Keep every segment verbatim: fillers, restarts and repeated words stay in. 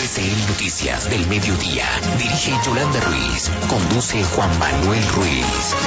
R C N Noticias del Mediodía. Dirige Yolanda Ruiz. Conduce Juan Manuel Ruiz.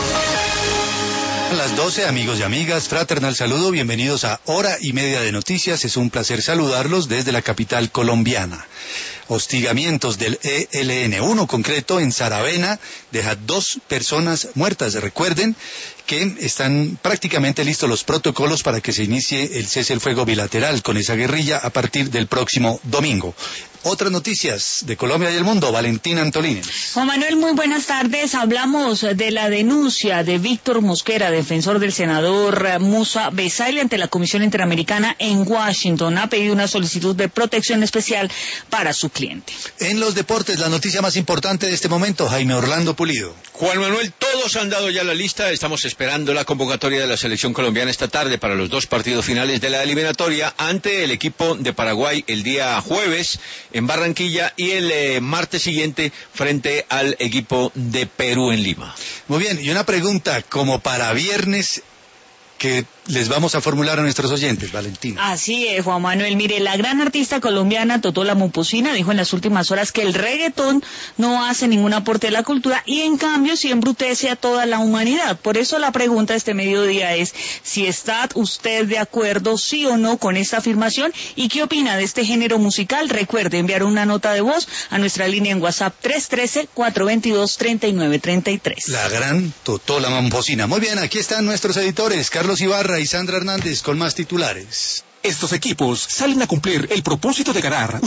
A las doce, amigos y amigas, fraternal saludo, bienvenidos a Hora y Media de Noticias. Es un placer saludarlos desde la capital colombiana. Hostigamientos del E L N, uno concreto en Saravena, deja dos personas muertas. Recuerden que están prácticamente listos los protocolos para que se inicie el cese el fuego bilateral con esa guerrilla a partir del próximo domingo. Otras noticias de Colombia y el mundo, Valentina Antolínez. Juan Manuel, muy buenas tardes. Hablamos de la denuncia de Víctor Mosquera, defensor del senador Musa Besaile, ante la Comisión Interamericana en Washington. Ha pedido una solicitud de protección especial para su cliente. En los deportes, la noticia más importante de este momento, Jaime Orlando Pulido. Juan Manuel, todos han dado ya la lista. Estamos esperando la convocatoria de la selección colombiana esta tarde para los dos partidos finales de la eliminatoria ante el equipo de Paraguay el día jueves en Barranquilla y el eh, martes siguiente frente al equipo de Perú en Lima. Muy bien, y una pregunta como para viernes que les vamos a formular a nuestros oyentes, Valentina. Así es, Juan Manuel. Mire, la gran artista colombiana Totó la Momposina dijo en las últimas horas que el reggaetón no hace ningún aporte a la cultura y en cambio sí embrutece a toda la humanidad. Por eso la pregunta este mediodía es si está usted de acuerdo, sí o no, con esta afirmación y qué opina de este género musical. Recuerde enviar una nota de voz a nuestra línea en WhatsApp tres uno tres, cuatro dos dos, tres nueve tres tres. La gran Totó la Momposina. Muy bien, aquí están nuestros editores, Carlos Ibarra y Sandra Hernández, con más titulares. Estos equipos salen a cumplir el propósito de ganar.